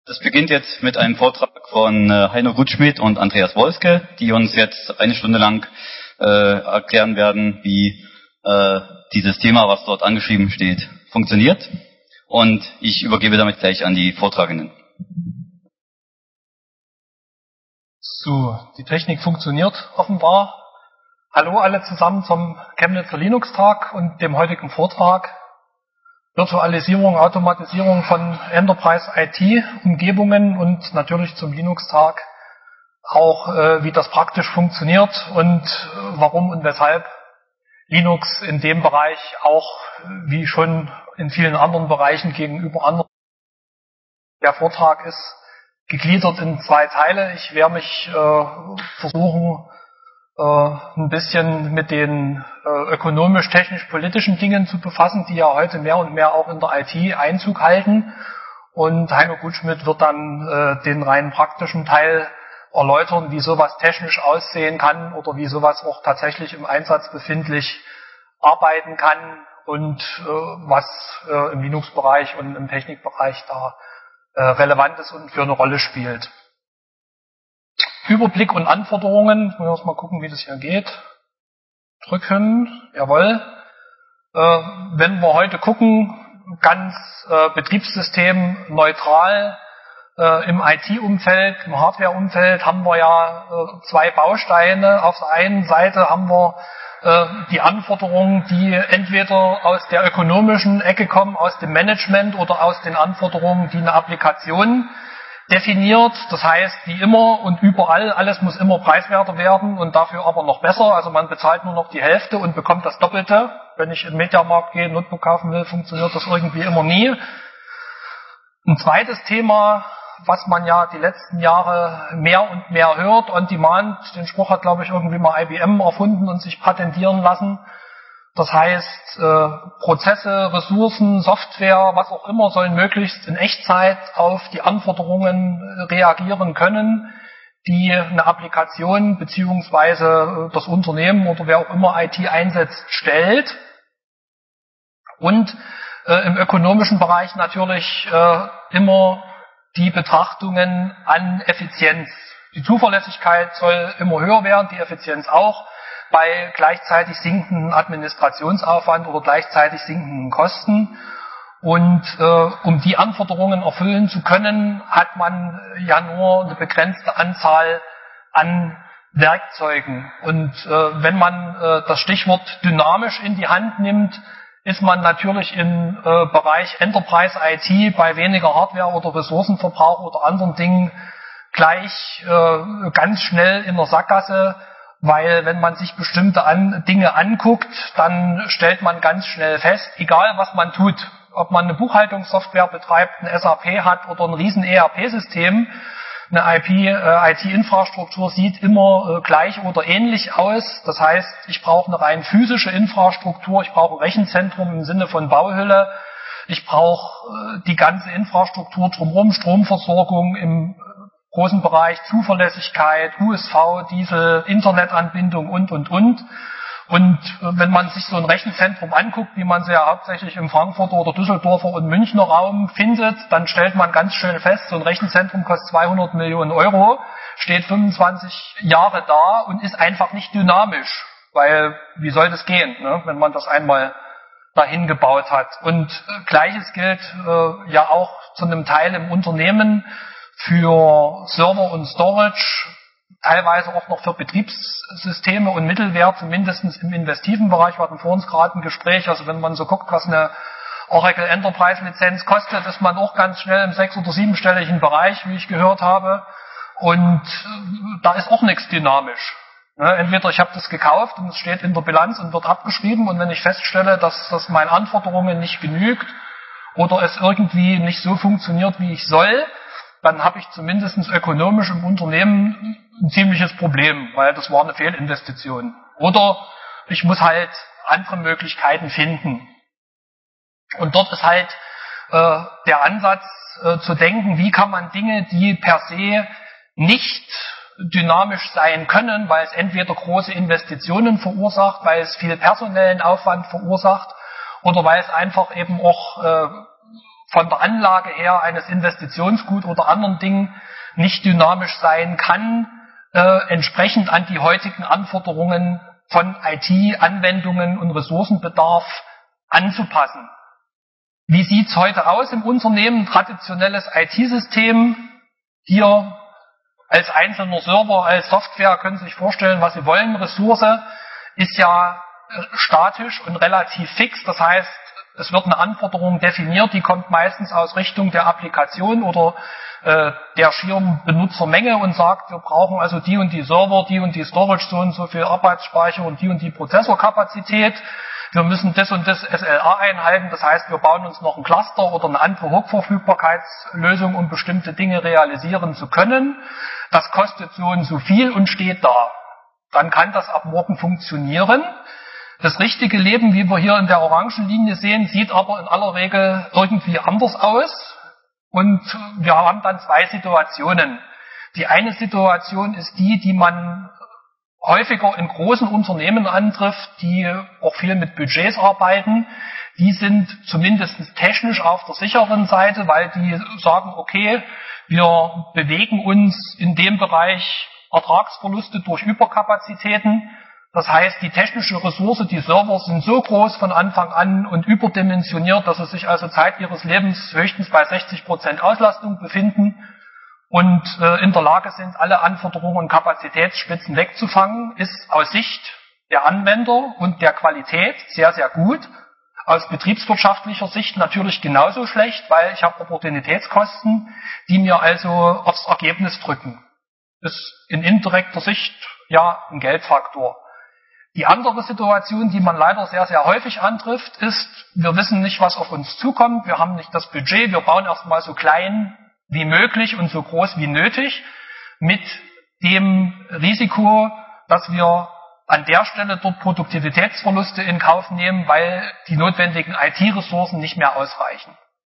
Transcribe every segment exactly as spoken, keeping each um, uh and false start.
Das beginnt jetzt mit einem Vortrag von äh, Heino Gutschmidt und Andreas Wolske, die uns jetzt eine Stunde lang äh, erklären werden, wie äh, dieses Thema, was dort angeschrieben steht, funktioniert. Und ich übergebe damit gleich an die Vortragenden. So, die Technik funktioniert offenbar. Hallo alle zusammen zum Chemnitzer Linux-Tag und dem heutigen Vortrag. Virtualisierung, Automatisierung von Enterprise I T-Umgebungen und natürlich zum Linux-Tag auch, äh, wie das praktisch funktioniert und äh, warum und weshalb Linux in dem Bereich auch, wie schon in vielen anderen Bereichen gegenüber anderen. Der Vortrag ist gegliedert in zwei Teile. Ich werde mich äh, versuchen, ein bisschen mit den äh, ökonomisch-technisch-politischen Dingen zu befassen, die ja heute mehr und mehr auch in der I T Einzug halten. Und Heino Gutschmidt wird dann äh, den rein praktischen Teil erläutern, wie sowas technisch aussehen kann oder wie sowas auch tatsächlich im Einsatz befindlich arbeiten kann und äh, was äh, im Linux-Bereich und im Technikbereich da äh, relevant ist und für eine Rolle spielt. Überblick und Anforderungen. Ich muss mal gucken, wie das hier geht. Drücken. Jawohl. Äh, wenn wir heute gucken, ganz äh, Betriebssystem neutral äh, im I T-Umfeld, im Hardware-Umfeld haben wir ja äh, zwei Bausteine. Auf der einen Seite haben wir äh, die Anforderungen, die entweder aus der ökonomischen Ecke kommen, aus dem Management oder aus den Anforderungen, die eine Applikation definiert, das heißt, wie immer und überall, alles muss immer preiswerter werden und dafür aber noch besser, also man bezahlt nur noch die Hälfte und bekommt das Doppelte. Wenn ich im Mediamarkt gehe, ein Notebook kaufen will, funktioniert das irgendwie immer nie. Ein zweites Thema, was man ja die letzten Jahre mehr und mehr hört, On Demand, den Spruch hat, glaube ich, irgendwie mal I B M erfunden und sich patentieren lassen. Das heißt, äh, Prozesse, Ressourcen, Software, was auch immer, sollen möglichst in Echtzeit auf die Anforderungen reagieren können, die eine Applikation beziehungsweise das Unternehmen oder wer auch immer I T einsetzt, stellt. Und äh, im ökonomischen Bereich natürlich äh, immer die Betrachtungen an Effizienz. Die Zuverlässigkeit soll immer höher werden, die Effizienz auch, bei gleichzeitig sinkenden Administrationsaufwand oder gleichzeitig sinkenden Kosten. Und äh, um die Anforderungen erfüllen zu können, hat man ja nur eine begrenzte Anzahl an Werkzeugen. Und äh, wenn man äh, das Stichwort dynamisch in die Hand nimmt, ist man natürlich im äh, Bereich Enterprise I T bei weniger Hardware oder Ressourcenverbrauch oder anderen Dingen gleich äh, ganz schnell in der Sackgasse. Weil wenn man sich bestimmte an, Dinge anguckt, dann stellt man ganz schnell fest, egal was man tut, ob man eine Buchhaltungssoftware betreibt, ein S A P hat oder ein riesen E R P-System, eine I T-Infrastruktur sieht immer äh, gleich oder ähnlich aus. Das heißt, ich brauche eine rein physische Infrastruktur, ich brauche ein Rechenzentrum im Sinne von Bauhülle, ich brauche äh, die ganze Infrastruktur drumherum, Stromversorgung im großen Bereich Zuverlässigkeit, U S V, Diesel, Internetanbindung und, und, und. Und wenn man sich so ein Rechenzentrum anguckt, wie man sie ja hauptsächlich im Frankfurter oder Düsseldorfer und Münchner Raum findet, dann stellt man ganz schnell fest, so ein Rechenzentrum kostet zweihundert Millionen Euro, steht fünfundzwanzig Jahre da und ist einfach nicht dynamisch. Weil, wie soll das gehen, ne, wenn man das einmal dahin gebaut hat? Und äh, Gleiches gilt äh, ja auch zu einem Teil im Unternehmen, für Server und Storage, teilweise auch noch für Betriebssysteme und Mittelware, zumindest im investiven Bereich. Wir hatten vor uns gerade ein Gespräch, also wenn man so guckt, was eine Oracle Enterprise Lizenz kostet, ist man auch ganz schnell im sechs- oder siebenstelligen Bereich, wie ich gehört habe. Und da ist auch nichts dynamisch. Entweder ich habe das gekauft und es steht in der Bilanz und wird abgeschrieben, und wenn ich feststelle, dass das meinen Anforderungen nicht genügt oder es irgendwie nicht so funktioniert, wie ich soll, dann habe ich zumindest ökonomisch im Unternehmen ein ziemliches Problem, weil das war eine Fehlinvestition. Oder ich muss halt andere Möglichkeiten finden. Und dort ist halt äh, der Ansatz äh, zu denken, wie kann man Dinge, die per se nicht dynamisch sein können, weil es entweder große Investitionen verursacht, weil es viel personellen Aufwand verursacht oder weil es einfach eben auch äh, von der Anlage her eines Investitionsgut oder anderen Dingen nicht dynamisch sein kann, äh, entsprechend an die heutigen Anforderungen von I T-Anwendungen und Ressourcenbedarf anzupassen. Wie sieht's heute aus im Unternehmen? Traditionelles I T-System, hier als einzelner Server, als Software, können Sie sich vorstellen, was Sie wollen. Ressource ist ja statisch und relativ fix, das heißt, es wird eine Anforderung definiert, die kommt meistens aus Richtung der Applikation oder äh, der schieren Benutzermenge und sagt, wir brauchen also die und die Server, die und die Storage, so und so viel Arbeitsspeicher und die und die Prozessorkapazität. Wir müssen das und das S L A einhalten, das heißt, wir bauen uns noch ein Cluster oder eine andere Hochverfügbarkeitslösung, um bestimmte Dinge realisieren zu können. Das kostet so und so viel und steht da. Dann kann das ab morgen funktionieren. Das richtige Leben, wie wir hier in der orangen Linie sehen, sieht aber in aller Regel irgendwie anders aus. Und wir haben dann zwei Situationen. Die eine Situation ist die, die man häufiger in großen Unternehmen antrifft, die auch viel mit Budgets arbeiten. Die sind zumindest technisch auf der sicheren Seite, weil die sagen, okay, wir bewegen uns in dem Bereich Ertragsverluste durch Überkapazitäten. Das heißt, die technische Ressource, die Server sind so groß von Anfang an und überdimensioniert, dass sie sich also Zeit ihres Lebens höchstens bei sechzig Prozent Auslastung befinden und äh, in der Lage sind, alle Anforderungen und Kapazitätsspitzen wegzufangen, ist aus Sicht der Anwender und der Qualität sehr, sehr gut. Aus betriebswirtschaftlicher Sicht natürlich genauso schlecht, weil ich habe Opportunitätskosten, die mir also aufs Ergebnis drücken. Ist in indirekter Sicht ja ein Geldfaktor. Die andere Situation, die man leider sehr, sehr häufig antrifft, ist, wir wissen nicht, was auf uns zukommt, wir haben nicht das Budget, wir bauen erstmal so klein wie möglich und so groß wie nötig, mit dem Risiko, dass wir an der Stelle dort Produktivitätsverluste in Kauf nehmen, weil die notwendigen I T-Ressourcen nicht mehr ausreichen.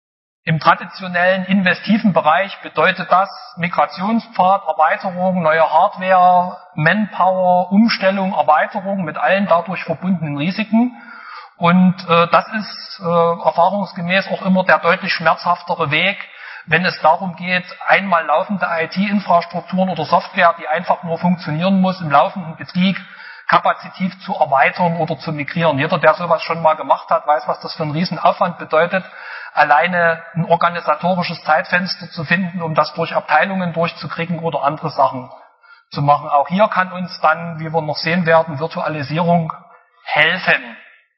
Im traditionellen investiven Bereich bedeutet das Migrationspfad, Erweiterung, neue Hardware, Manpower, Umstellung, Erweiterung mit allen dadurch verbundenen Risiken. Und äh, das ist äh, erfahrungsgemäß auch immer der deutlich schmerzhaftere Weg, wenn es darum geht, einmal laufende I T-Infrastrukturen oder Software, die einfach nur funktionieren muss, im laufenden Betrieb kapazitiv zu erweitern oder zu migrieren. Jeder, der sowas schon mal gemacht hat, weiß, was das für einen Riesenaufwand bedeutet, alleine ein organisatorisches Zeitfenster zu finden, um das durch Abteilungen durchzukriegen oder andere Sachen zu machen. Auch hier kann uns dann, wie wir noch sehen werden, Virtualisierung helfen.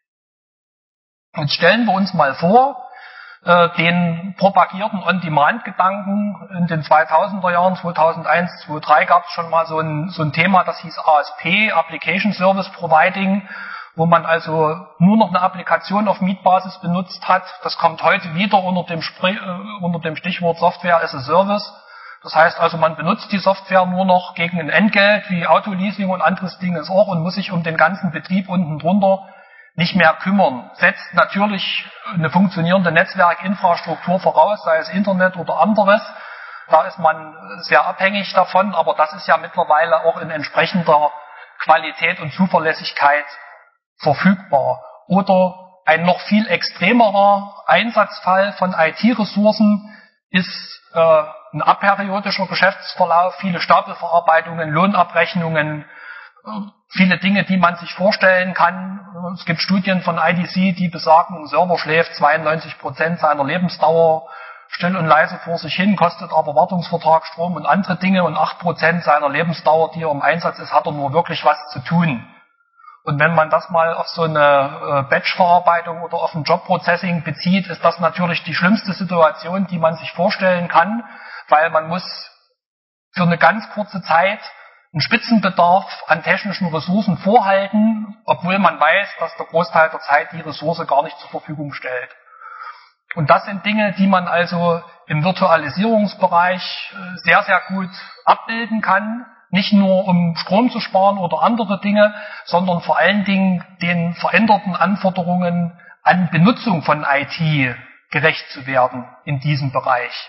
Jetzt stellen wir uns mal vor, äh, den propagierten On-Demand-Gedanken in den zweitausender Jahren, zweitausendeins, zweitausenddrei gab es schon mal so ein, so ein Thema, das hieß A S P, Application Service Providing, wo man also nur noch eine Applikation auf Mietbasis benutzt hat. Das kommt heute wieder unter dem, Spr- äh, unter dem Stichwort Software as a Service. Das heißt also, man benutzt die Software nur noch gegen ein Entgelt, wie Autoleasing und anderes Ding ist auch, und muss sich um den ganzen Betrieb unten drunter nicht mehr kümmern. Setzt natürlich eine funktionierende Netzwerkinfrastruktur voraus, sei es Internet oder anderes. Da ist man sehr abhängig davon, aber das ist ja mittlerweile auch in entsprechender Qualität und Zuverlässigkeit verfügbar. Oder ein noch viel extremerer Einsatzfall von I T-Ressourcen ist äh, ein aperiodischer Geschäftsverlauf, viele Stapelverarbeitungen, Lohnabrechnungen, äh, viele Dinge, die man sich vorstellen kann. Es gibt Studien von I D C, die besagen, ein Server schläft zweiundneunzig Prozent seiner Lebensdauer still und leise vor sich hin, kostet aber Wartungsvertrag, Strom und andere Dinge, und acht Prozent seiner Lebensdauer, die er im Einsatz ist, hat er nur wirklich was zu tun. Und wenn man das mal auf so eine Batch-Verarbeitung oder auf ein Job-Processing bezieht, ist das natürlich die schlimmste Situation, die man sich vorstellen kann, weil man muss für eine ganz kurze Zeit einen Spitzenbedarf an technischen Ressourcen vorhalten, obwohl man weiß, dass der Großteil der Zeit die Ressource gar nicht zur Verfügung stellt. Und das sind Dinge, die man also im Virtualisierungsbereich sehr, sehr gut abbilden kann. Nicht nur um Strom zu sparen oder andere Dinge, sondern vor allen Dingen den veränderten Anforderungen an Benutzung von I T gerecht zu werden in diesem Bereich.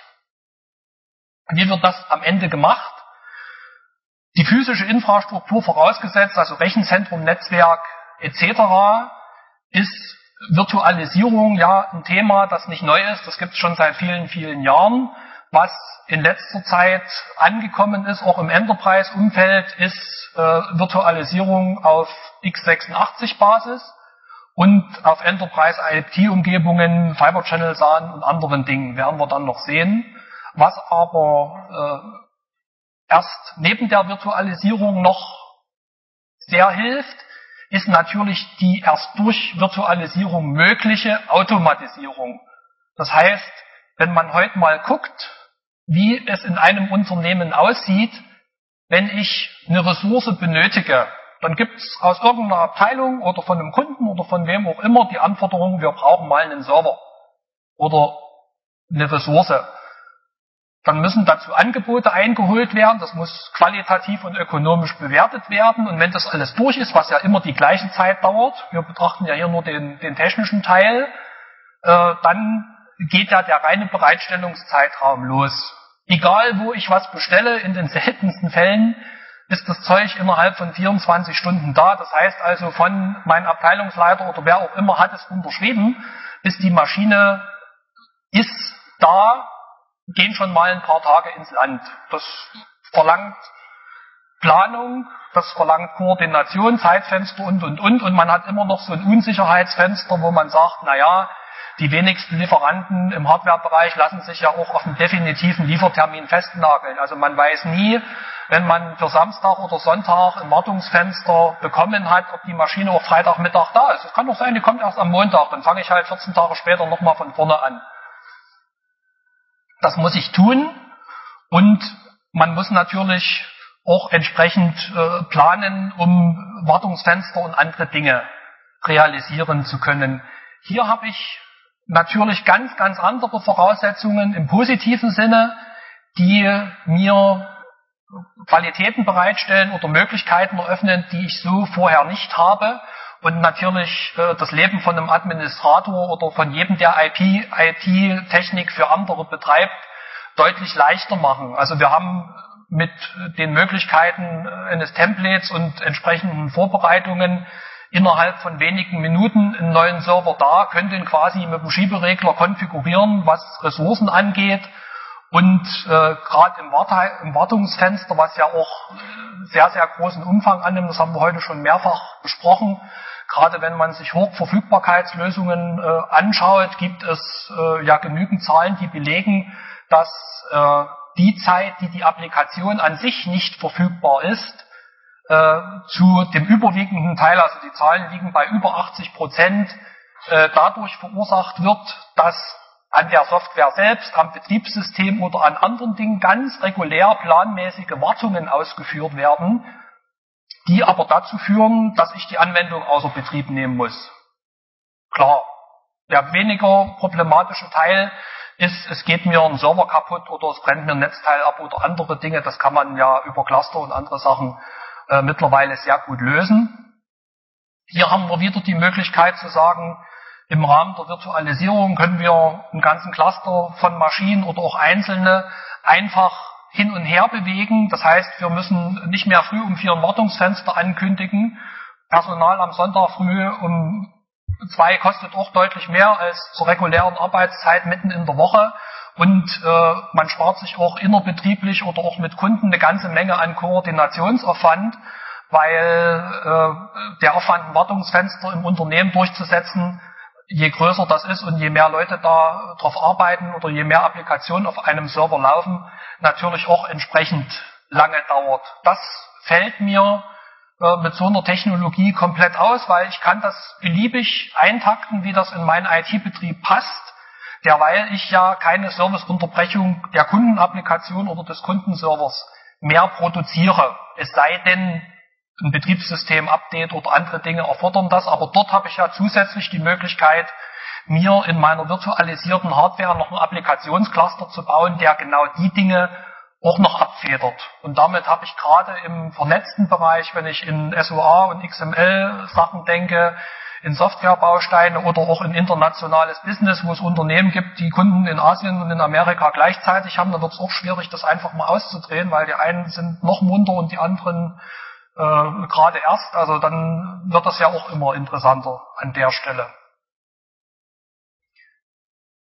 Wie wird das am Ende gemacht? Die physische Infrastruktur vorausgesetzt, also Rechenzentrum, Netzwerk et cetera, ist Virtualisierung ja ein Thema, das nicht neu ist. Das gibt es schon seit vielen, vielen Jahren. Was in letzter Zeit angekommen ist, auch im Enterprise-Umfeld, ist äh, Virtualisierung auf x sechsundachtzig Basis und auf Enterprise-I P T-Umgebungen, Fiber Channel S A N und anderen Dingen, werden wir dann noch sehen. Was aber äh, erst neben der Virtualisierung noch sehr hilft, ist natürlich die erst durch Virtualisierung mögliche Automatisierung. Das heißt, wenn man heute mal guckt, wie es in einem Unternehmen aussieht, wenn ich eine Ressource benötige, dann gibt es aus irgendeiner Abteilung oder von einem Kunden oder von wem auch immer die Anforderung, wir brauchen mal einen Server oder eine Ressource. Dann müssen dazu Angebote eingeholt werden, das muss qualitativ und ökonomisch bewertet werden, und wenn das alles durch ist, was ja immer die gleiche Zeit dauert, wir betrachten ja hier nur den, den technischen Teil, äh, dann geht ja der reine Bereitstellungszeitraum los. Egal, wo ich was bestelle, in den seltensten Fällen ist das Zeug innerhalb von vierundzwanzig Stunden da. Das heißt also, von meinem Abteilungsleiter oder wer auch immer hat es unterschrieben, bis die Maschine ist da, gehen schon mal ein paar Tage ins Land. Das verlangt Planung, das verlangt Koordination, Zeitfenster und, und, und. Und man hat immer noch so ein Unsicherheitsfenster, wo man sagt, na ja, die wenigsten Lieferanten im Hardwarebereich lassen sich ja auch auf einen definitiven Liefertermin festnageln. Also man weiß nie, wenn man für Samstag oder Sonntag ein Wartungsfenster bekommen hat, ob die Maschine auch Freitagmittag da ist. Es kann doch sein, die kommt erst am Montag, dann fange ich halt vierzehn Tage später nochmal von vorne an. Das muss ich tun, und man muss natürlich auch entsprechend äh, planen, um Wartungsfenster und andere Dinge realisieren zu können. Hier habe ich natürlich ganz, ganz andere Voraussetzungen im positiven Sinne, die mir Qualitäten bereitstellen oder Möglichkeiten eröffnen, die ich so vorher nicht habe, und natürlich äh, das Leben von einem Administrator oder von jedem, der I T-Technik für andere betreibt, deutlich leichter machen. Also wir haben mit den Möglichkeiten eines Templates und entsprechenden Vorbereitungen innerhalb von wenigen Minuten einen neuen Server da, können den quasi mit dem Schieberegler konfigurieren, was Ressourcen angeht. Und äh, gerade im, Wart- im Wartungsfenster, was ja auch sehr, sehr großen Umfang annimmt, das haben wir heute schon mehrfach besprochen, gerade wenn man sich Hochverfügbarkeitslösungen äh, anschaut, gibt es äh, ja genügend Zahlen, die belegen, dass äh, die Zeit, die die Applikation an sich nicht verfügbar ist, äh, zu dem überwiegenden Teil, also die Zahlen liegen bei über achtzig Prozent, äh, dadurch verursacht wird, dass an der Software selbst, am Betriebssystem oder an anderen Dingen ganz regulär planmäßige Wartungen ausgeführt werden, die aber dazu führen, dass ich die Anwendung außer Betrieb nehmen muss. Klar, der weniger problematische Teil ist, es geht mir ein Server kaputt oder es brennt mir ein Netzteil ab oder andere Dinge, das kann man ja über Cluster und andere Sachen äh, mittlerweile sehr gut lösen. Hier haben wir wieder die Möglichkeit zu sagen, im Rahmen der Virtualisierung können wir einen ganzen Cluster von Maschinen oder auch einzelne einfach hin und her bewegen. Das heißt, wir müssen nicht mehr früh um vier ein Wartungsfenster ankündigen. Personal am Sonntag früh um zwei kostet auch deutlich mehr als zur regulären Arbeitszeit mitten in der Woche. Und äh, man spart sich auch innerbetrieblich oder auch mit Kunden eine ganze Menge an Koordinationsaufwand, weil äh, der Aufwand, ein Wartungsfenster im Unternehmen durchzusetzen, je größer das ist und je mehr Leute da drauf arbeiten oder je mehr Applikationen auf einem Server laufen, natürlich auch entsprechend lange dauert. Das fällt mir äh, mit so einer Technologie komplett aus, weil ich kann das beliebig eintakten, wie das in meinen I T-Betrieb passt, derweil ich ja keine Serviceunterbrechung der Kundenapplikation oder des Kundenservers mehr produziere. Es sei denn, ein Betriebssystem-Update oder andere Dinge erfordern das, aber dort habe ich ja zusätzlich die Möglichkeit, mir in meiner virtualisierten Hardware noch einen Applikationscluster zu bauen, der genau die Dinge auch noch abfedert. Und damit habe ich gerade im vernetzten Bereich, wenn ich in S O A und X M L-Sachen denke, in Softwarebausteine oder auch in internationales Business, wo es Unternehmen gibt, die Kunden in Asien und in Amerika gleichzeitig haben, dann wird es auch schwierig, das einfach mal auszudrehen, weil die einen sind noch munter und die anderen Äh, gerade erst, also dann wird das ja auch immer interessanter an der Stelle.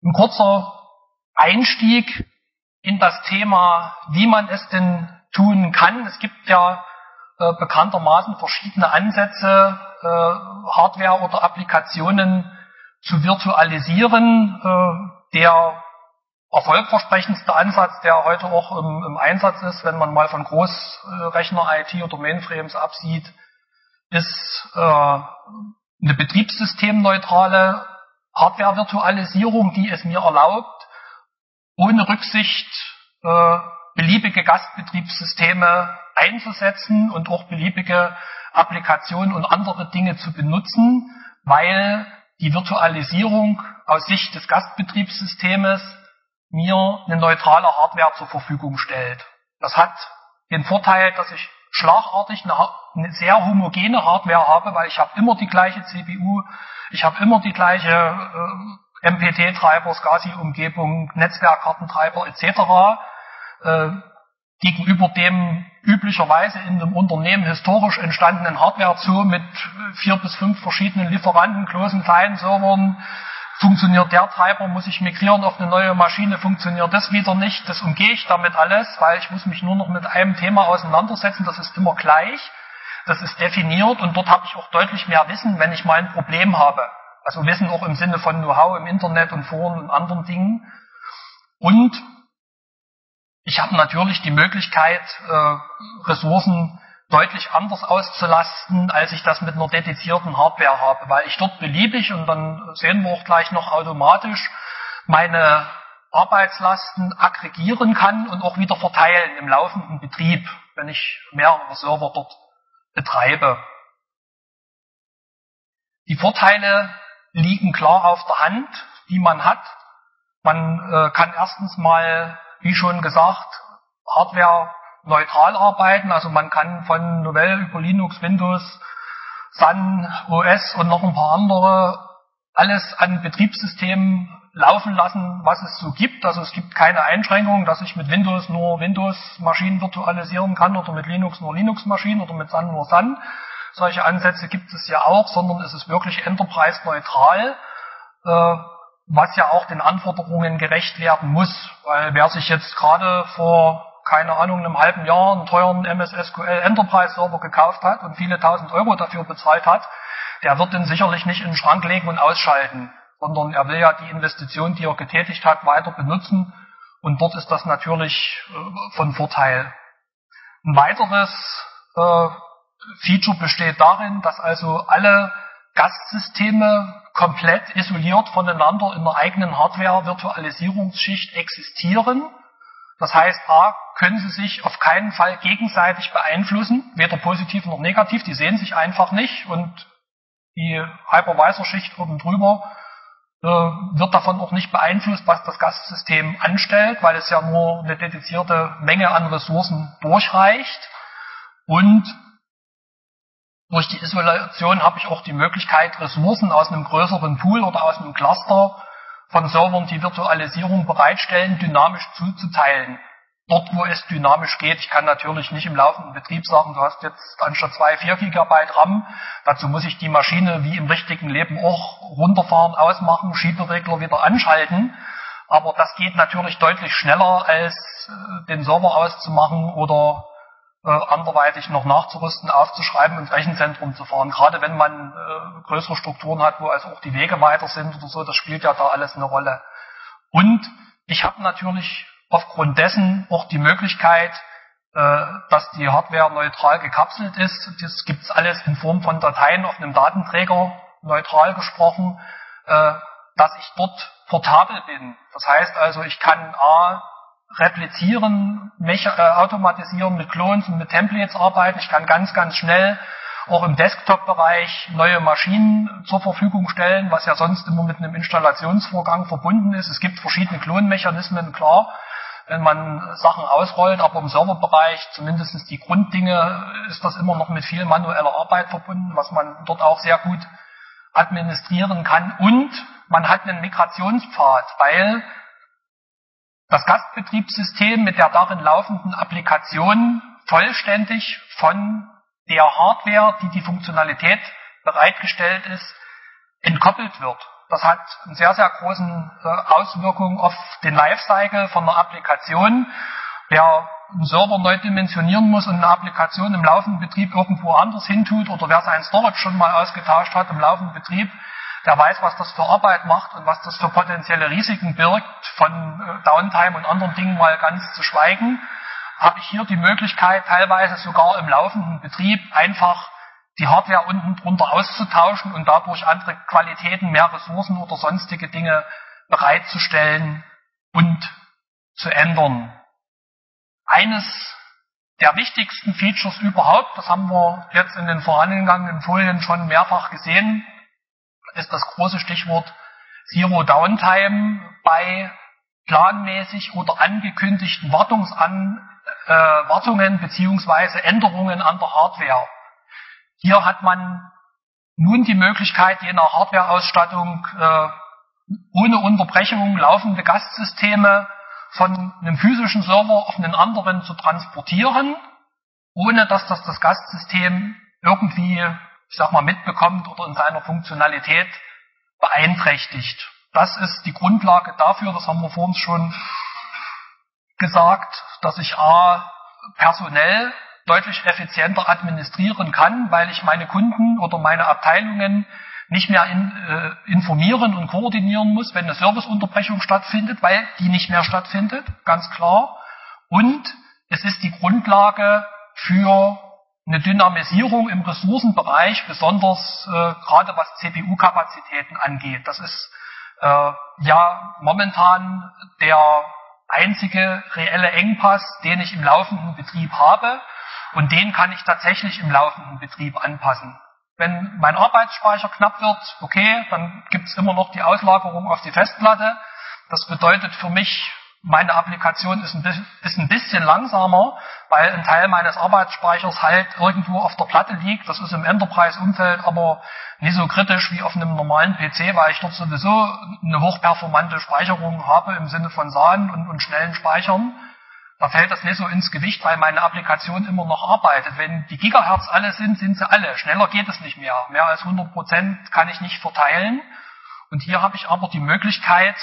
Ein kurzer Einstieg in das Thema, wie man es denn tun kann. Es gibt ja äh, bekanntermaßen verschiedene Ansätze, äh, Hardware oder Applikationen zu virtualisieren. Äh, der erfolgversprechendste Ansatz, der heute auch im, im Einsatz ist, wenn man mal von Großrechner-I T oder Mainframes absieht, ist äh, eine betriebssystemneutrale Hardware-Virtualisierung, die es mir erlaubt, ohne Rücksicht äh, beliebige Gastbetriebssysteme einzusetzen und auch beliebige Applikationen und andere Dinge zu benutzen, weil die Virtualisierung aus Sicht des Gastbetriebssystems mir eine neutrale Hardware zur Verfügung stellt. Das hat den Vorteil, dass ich schlagartig eine, eine sehr homogene Hardware habe, weil ich habe immer die gleiche C P U, ich habe immer die gleiche äh, M P T-Treiber, SCSI-Umgebung, Netzwerkkartentreiber et cetera. Äh, gegenüber dem üblicherweise in einem Unternehmen historisch entstandenen Hardware-Zoo mit vier bis fünf verschiedenen Lieferanten, großen, kleinen Servern. Funktioniert der Treiber, muss ich migrieren auf eine neue Maschine, funktioniert das wieder nicht. Das umgehe ich damit alles, weil ich muss mich nur noch mit einem Thema auseinandersetzen. Das ist immer gleich, das ist definiert und dort habe ich auch deutlich mehr Wissen, wenn ich mal ein Problem habe. Also Wissen auch im Sinne von Know-how im Internet und Foren und anderen Dingen. Und ich habe natürlich die Möglichkeit, äh, Ressourcen deutlich anders auszulasten, als ich das mit einer dedizierten Hardware habe, weil ich dort beliebig, und dann sehen wir auch gleich noch automatisch, meine Arbeitslasten aggregieren kann und auch wieder verteilen im laufenden Betrieb, wenn ich mehrere Server dort betreibe. Die Vorteile liegen klar auf der Hand, die man hat. Man äh, kann erstens mal, wie schon gesagt, Hardware neutral arbeiten, also man kann von Novell über Linux, Windows, Sun, O S und noch ein paar andere alles an Betriebssystemen laufen lassen, was es so gibt. Also es gibt keine Einschränkung, dass ich mit Windows nur Windows-Maschinen virtualisieren kann oder mit Linux nur Linux-Maschinen oder mit Sun nur Sun. Solche Ansätze gibt es ja auch, sondern es ist wirklich enterprise-neutral, äh, was ja auch den Anforderungen gerecht werden muss. Weil wer sich jetzt gerade vor keine Ahnung, in einem halben Jahr einen teuren M S S Q L Enterprise Server gekauft hat und viele tausend Euro dafür bezahlt hat, der wird den sicherlich nicht in den Schrank legen und ausschalten, sondern er will ja die Investition, die er getätigt hat, weiter benutzen, und dort ist das natürlich äh, von Vorteil. Ein weiteres äh, Feature besteht darin, dass also alle Gastsysteme komplett isoliert voneinander in einer eigenen Hardware-Virtualisierungsschicht existieren. Das heißt, A, können sie sich auf keinen Fall gegenseitig beeinflussen, weder positiv noch negativ, die sehen sich einfach nicht, und die Hypervisor-Schicht oben drüber äh, wird davon auch nicht beeinflusst, was das Gastsystem anstellt, weil es ja nur eine dedizierte Menge an Ressourcen durchreicht. Und durch die Isolation habe ich auch die Möglichkeit, Ressourcen aus einem größeren Pool oder aus einem Cluster von Servern, die Virtualisierung bereitstellen, dynamisch zuzuteilen. Dort, wo es dynamisch geht. Ich kann natürlich nicht im laufenden Betrieb sagen, du hast jetzt anstatt zwei, vier Gigabyte RAM. Dazu muss ich die Maschine wie im richtigen Leben auch runterfahren, ausmachen, Schieberegler wieder anschalten. Aber das geht natürlich deutlich schneller, als äh, den Server auszumachen oder äh, anderweitig noch nachzurüsten, aufzuschreiben, ins Rechenzentrum zu fahren. Gerade wenn man äh, größere Strukturen hat, wo also auch die Wege weiter sind oder so, das spielt ja da alles eine Rolle. Und ich habe natürlich aufgrund dessen auch die Möglichkeit, äh, dass die Hardware neutral gekapselt ist. Das gibt's alles in Form von Dateien auf einem Datenträger, neutral gesprochen, äh, dass ich dort portabel bin. Das heißt also, ich kann A, replizieren, mecha- äh, automatisieren, mit Clones und mit Templates arbeiten. Ich kann ganz, ganz schnell auch im Desktop-Bereich neue Maschinen zur Verfügung stellen, was ja sonst immer mit einem Installationsvorgang verbunden ist. Es gibt verschiedene Klonmechanismen, klar, wenn man Sachen ausrollt, aber im Serverbereich, zumindest die Grunddinge, ist das immer noch mit viel manueller Arbeit verbunden, was man dort auch sehr gut administrieren kann. Und man hat einen Migrationspfad, weil das Gastbetriebssystem mit der darin laufenden Applikation vollständig von der Hardware, die die Funktionalität bereitgestellt ist, entkoppelt wird. Das hat einen sehr, sehr großen äh, Auswirkungen auf den Lifecycle von einer Applikation. Wer einen Server neu dimensionieren muss und eine Applikation im laufenden Betrieb irgendwo anders hintut oder wer sein Storage schon mal ausgetauscht hat im laufenden Betrieb, der weiß, was das für Arbeit macht und was das für potenzielle Risiken birgt, von äh, Downtime und anderen Dingen mal ganz zu schweigen. Habe ich hier die Möglichkeit, teilweise sogar im laufenden Betrieb einfach die Hardware unten drunter auszutauschen und dadurch andere Qualitäten, mehr Ressourcen oder sonstige Dinge bereitzustellen und zu ändern. Eines der wichtigsten Features überhaupt, das haben wir jetzt in den vorangegangenen Folien schon mehrfach gesehen, ist das große Stichwort Zero Downtime bei planmäßig oder angekündigten Wartungsan, äh, Wartungen bzw. Änderungen an der Hardware. Hier hat man nun die Möglichkeit, je nach Hardwareausstattung äh, ohne Unterbrechung laufende Gastsysteme von einem physischen Server auf einen anderen zu transportieren, ohne dass das das Gastsystem irgendwie, ich sag mal, mitbekommt oder in seiner Funktionalität beeinträchtigt. Das ist die Grundlage dafür, das haben wir vorhin schon gesagt, dass ich A, personell deutlich effizienter administrieren kann, weil ich meine Kunden oder meine Abteilungen nicht mehr in, äh, informieren und koordinieren muss, wenn eine Serviceunterbrechung stattfindet, weil die nicht mehr stattfindet, ganz klar. Und es ist die Grundlage für eine Dynamisierung im Ressourcenbereich, besonders äh, gerade was C P U-Kapazitäten angeht. Das ist äh, ja momentan der einzige reelle Engpass, den ich im laufenden Betrieb habe. Und den kann ich tatsächlich im laufenden Betrieb anpassen. Wenn mein Arbeitsspeicher knapp wird, okay, dann gibt's immer noch die Auslagerung auf die Festplatte. Das bedeutet für mich, meine Applikation ist ein bisschen, ist ein bisschen langsamer, weil ein Teil meines Arbeitsspeichers halt irgendwo auf der Platte liegt. Das ist im Enterprise-Umfeld aber nicht so kritisch wie auf einem normalen P C, weil ich dort sowieso eine hochperformante Speicherung habe im Sinne von S A N und, und schnellen Speichern. Da fällt das nicht so ins Gewicht, weil meine Applikation immer noch arbeitet. Wenn die Gigahertz alle sind, sind sie alle. Schneller geht es nicht mehr. Mehr als hundert Prozent kann ich nicht verteilen. Und hier habe ich aber die Möglichkeit,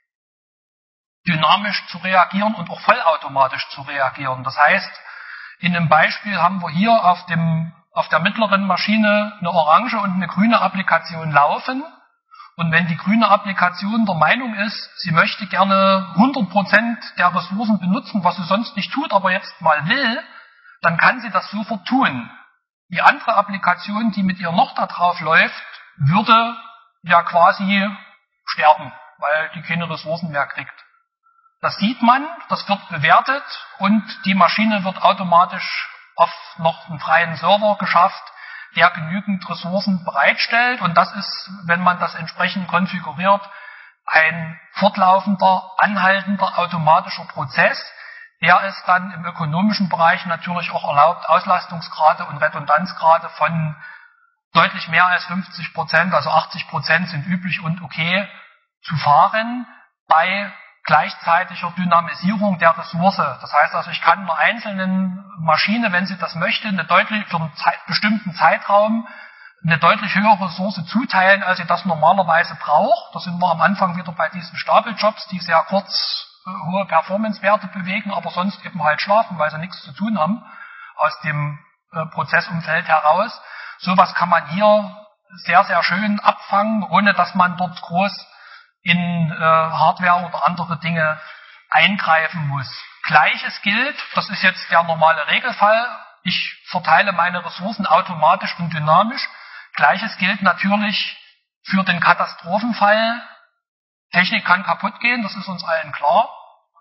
dynamisch zu reagieren und auch vollautomatisch zu reagieren. Das heißt, in einem Beispiel haben wir hier auf dem, auf der mittleren Maschine eine orange und eine grüne Applikation laufen. Und wenn die grüne Applikation der Meinung ist, sie möchte gerne hundert Prozent der Ressourcen benutzen, was sie sonst nicht tut, aber jetzt mal will, dann kann sie das sofort tun. Die andere Applikation, die mit ihr noch da drauf läuft, würde ja quasi sterben, weil die keine Ressourcen mehr kriegt. Das sieht man, das wird bewertet und die Maschine wird automatisch auf noch einen freien Server geschafft, der genügend Ressourcen bereitstellt. Und das ist, wenn man das entsprechend konfiguriert, ein fortlaufender, anhaltender, automatischer Prozess, der es dann im ökonomischen Bereich natürlich auch erlaubt, Auslastungsgrade und Redundanzgrade von deutlich mehr als fünfzig Prozent, also achtzig Prozent sind üblich und okay, zu fahren bei gleichzeitiger Dynamisierung der Ressource. Das heißt also, ich kann einer einzelnen Maschine, wenn sie das möchte, eine deutlich, für einen Zeit, bestimmten Zeitraum eine deutlich höhere Ressource zuteilen, als sie das normalerweise braucht. Da sind wir am Anfang wieder bei diesen Stapeljobs, die sehr kurz äh, hohe Performance-Werte bewegen, aber sonst eben halt schlafen, weil sie nichts zu tun haben aus dem äh, Prozessumfeld heraus. Sowas kann man hier sehr, sehr schön abfangen, ohne dass man dort groß in äh, Hardware oder andere Dinge eingreifen muss. Gleiches gilt, das ist jetzt der normale Regelfall, ich verteile meine Ressourcen automatisch und dynamisch. Gleiches gilt natürlich für den Katastrophenfall. Technik kann kaputt gehen, das ist uns allen klar.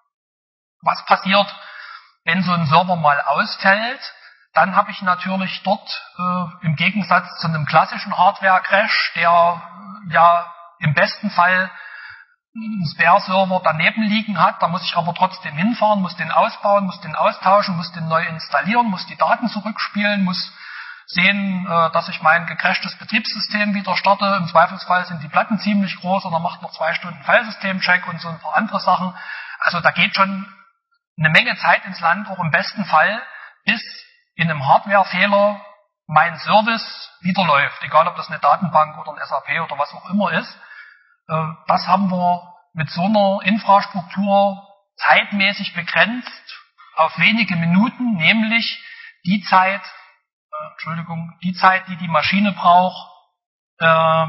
Was passiert, wenn so ein Server mal ausfällt? Dann habe ich natürlich dort äh, im Gegensatz zu einem klassischen Hardware-Crash, der äh, ja im besten Fall einen Spare-Server daneben liegen hat, da muss ich aber trotzdem hinfahren, muss den ausbauen, muss den austauschen, muss den neu installieren, muss die Daten zurückspielen, muss sehen, dass ich mein gecrashtes Betriebssystem wieder starte. Im Zweifelsfall sind die Platten ziemlich groß und er macht noch zwei Stunden Filesystem-Check und so ein paar andere Sachen. Also da geht schon eine Menge Zeit ins Land, auch im besten Fall, bis in einem Hardware-Fehler mein Service wieder läuft, egal ob das eine Datenbank oder ein S A P oder was auch immer ist. Das haben wir mit so einer Infrastruktur zeitmäßig begrenzt auf wenige Minuten, nämlich die Zeit, äh, Entschuldigung, die Zeit, die die Maschine braucht, äh,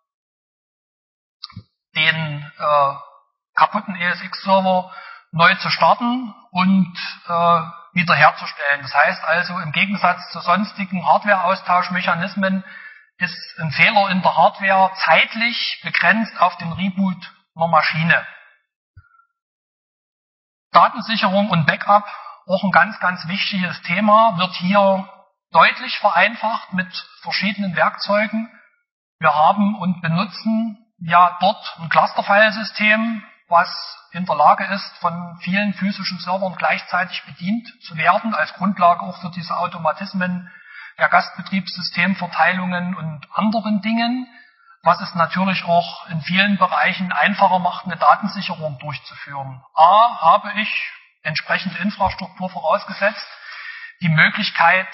den äh, kaputten E S X-Server neu zu starten und äh, wiederherzustellen. Das heißt also, im Gegensatz zu sonstigen Hardware-Austauschmechanismen ist ein Fehler in der Hardware zeitlich begrenzt auf den Reboot einer Maschine. Datensicherung und Backup, auch ein ganz, ganz wichtiges Thema, wird hier deutlich vereinfacht mit verschiedenen Werkzeugen. Wir haben und benutzen ja dort ein Clusterfile-System, was in der Lage ist, von vielen physischen Servern gleichzeitig bedient zu werden, als Grundlage auch für diese Automatismen der Gastbetriebssystemverteilungen und anderen Dingen, was es natürlich auch in vielen Bereichen einfacher macht, eine Datensicherung durchzuführen. A, habe ich entsprechende Infrastruktur vorausgesetzt, die Möglichkeit,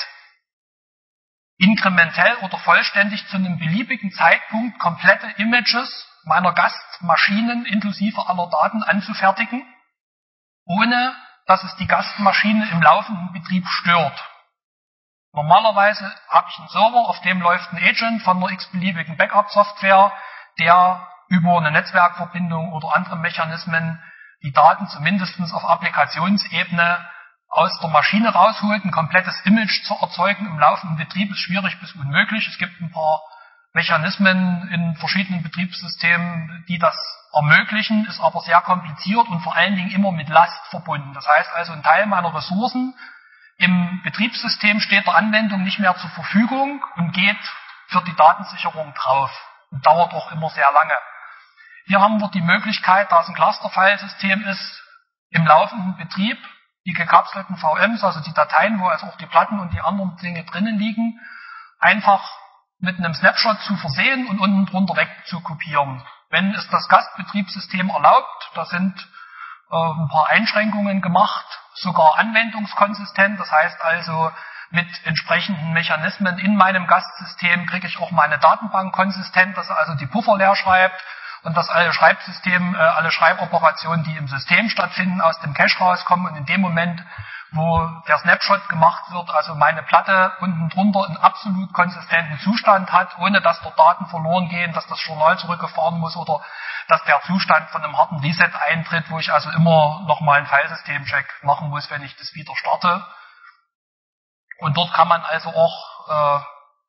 inkrementell oder vollständig zu einem beliebigen Zeitpunkt komplette Images meiner Gastmaschinen inklusive aller Daten anzufertigen, ohne dass es die Gastmaschine im laufenden Betrieb stört. Normalerweise habe ich einen Server, auf dem läuft ein Agent von einer x-beliebigen Backup-Software, der über eine Netzwerkverbindung oder andere Mechanismen die Daten zumindest auf Applikationsebene aus der Maschine rausholt. Ein komplettes Image zu erzeugen im laufenden Betrieb ist schwierig bis unmöglich. Es gibt ein paar Mechanismen in verschiedenen Betriebssystemen, die das ermöglichen, ist aber sehr kompliziert und vor allen Dingen immer mit Last verbunden. Das heißt also, ein Teil meiner Ressourcen im Betriebssystem steht der Anwendung nicht mehr zur Verfügung und geht für die Datensicherung drauf. Und dauert auch immer sehr lange. Hier haben wir die Möglichkeit, da es ein Cluster-File-System ist, im laufenden Betrieb die gekapselten V Ms, also die Dateien, wo also auch die Platten und die anderen Dinge drinnen liegen, einfach mit einem Snapshot zu versehen und unten drunter wegzukopieren. Wenn es das Gastbetriebssystem erlaubt, da sind äh, ein paar Einschränkungen gemacht, sogar anwendungskonsistent, das heißt also, mit entsprechenden Mechanismen in meinem Gastsystem kriege ich auch meine Datenbank konsistent, dass also die Puffer leer schreibt und dass alle Schreibsystem, äh, alle Schreiboperationen, die im System stattfinden, aus dem Cache rauskommen und in dem Moment, wo der Snapshot gemacht wird, also meine Platte unten drunter einen absolut konsistenten Zustand hat, ohne dass dort Daten verloren gehen, dass das Journal zurückgefahren muss oder dass der Zustand von einem harten Reset eintritt, wo ich also immer nochmal einen Filesystem-Check machen muss, wenn ich das wieder starte. Und dort kann man also auch äh,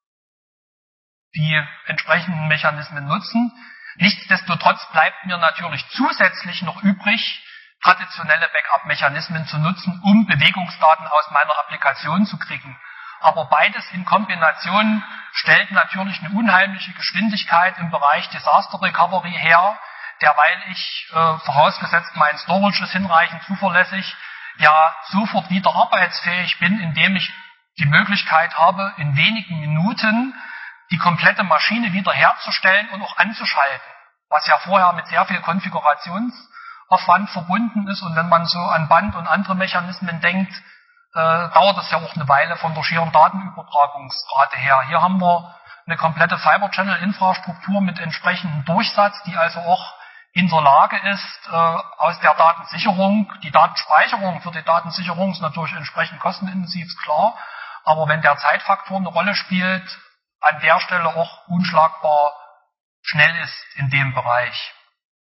die entsprechenden Mechanismen nutzen. Nichtsdestotrotz bleibt mir natürlich zusätzlich noch übrig, traditionelle Backup-Mechanismen zu nutzen, um Bewegungsdaten aus meiner Applikation zu kriegen. Aber beides in Kombination stellt natürlich eine unheimliche Geschwindigkeit im Bereich Disaster Recovery her, derweil ich, äh, vorausgesetzt mein Storage ist hinreichend zuverlässig, ja sofort wieder arbeitsfähig bin, indem ich die Möglichkeit habe, in wenigen Minuten die komplette Maschine wiederherzustellen und auch anzuschalten, was ja vorher mit sehr viel Konfigurationsaufwand verbunden ist. Und wenn man so an Band und andere Mechanismen denkt, äh, dauert es ja auch eine Weile von der schieren Datenübertragungsrate her. Hier haben wir eine komplette Fiber-Channel-Infrastruktur mit entsprechendem Durchsatz, die also auch in der Lage ist, äh, aus der Datensicherung, die Datenspeicherung für die Datensicherung ist natürlich entsprechend kostenintensiv, ist klar, aber wenn der Zeitfaktor eine Rolle spielt, an der Stelle auch unschlagbar schnell ist in dem Bereich.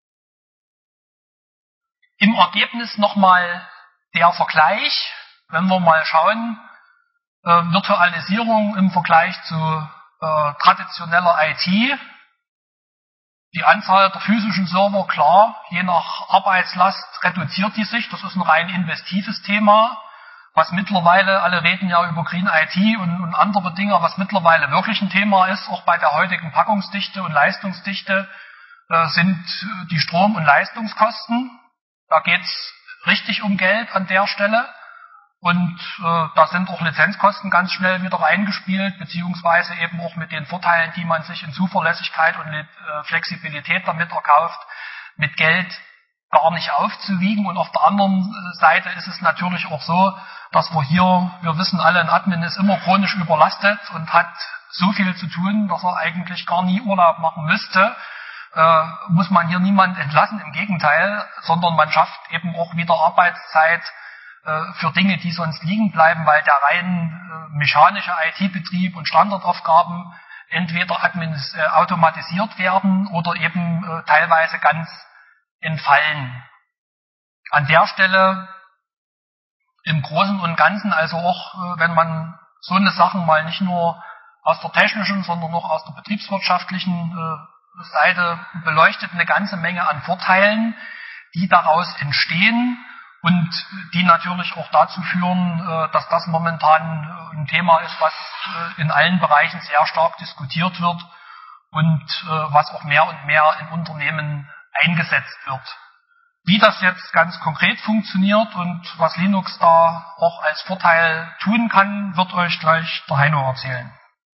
Im Ergebnis nochmal der Vergleich, wenn wir mal schauen, äh, Virtualisierung im Vergleich zu äh, traditioneller I T, die Anzahl der physischen Server, klar, je nach Arbeitslast reduziert die sich, das ist ein rein investives Thema, was mittlerweile, alle reden ja über Green I T und, und andere Dinge, was mittlerweile wirklich ein Thema ist, auch bei der heutigen Packungsdichte und Leistungsdichte, äh, sind die Strom- und Leistungskosten. Da geht's richtig um Geld an der Stelle. Und äh, da sind auch Lizenzkosten ganz schnell wieder reingespielt, beziehungsweise eben auch mit den Vorteilen, die man sich in Zuverlässigkeit und äh, Flexibilität damit erkauft, mit Geld gar nicht aufzuwiegen. Und auf der anderen Seite ist es natürlich auch so, dass wir hier, wir wissen alle, ein Admin ist immer chronisch überlastet und hat so viel zu tun, dass er eigentlich gar nie Urlaub machen müsste. äh, muss man hier niemand entlassen, im Gegenteil, sondern man schafft eben auch wieder Arbeitszeit äh, für Dinge, die sonst liegen bleiben, weil der rein äh, mechanische I T-Betrieb und Standardaufgaben entweder administ- äh, automatisiert werden oder eben äh, teilweise ganz entfallen. An der Stelle im Großen und Ganzen, also auch äh, wenn man so eine Sachen mal nicht nur aus der technischen, sondern auch aus der betriebswirtschaftlichen äh, Seite beleuchtet, eine ganze Menge an Vorteilen, die daraus entstehen und die natürlich auch dazu führen, äh, dass das momentan äh, ein Thema ist, was äh, in allen Bereichen sehr stark diskutiert wird und äh, was auch mehr und mehr in Unternehmen eingesetzt wird. Wie das jetzt ganz konkret funktioniert und was Linux da auch als Vorteil tun kann, wird euch gleich der Heino erzählen.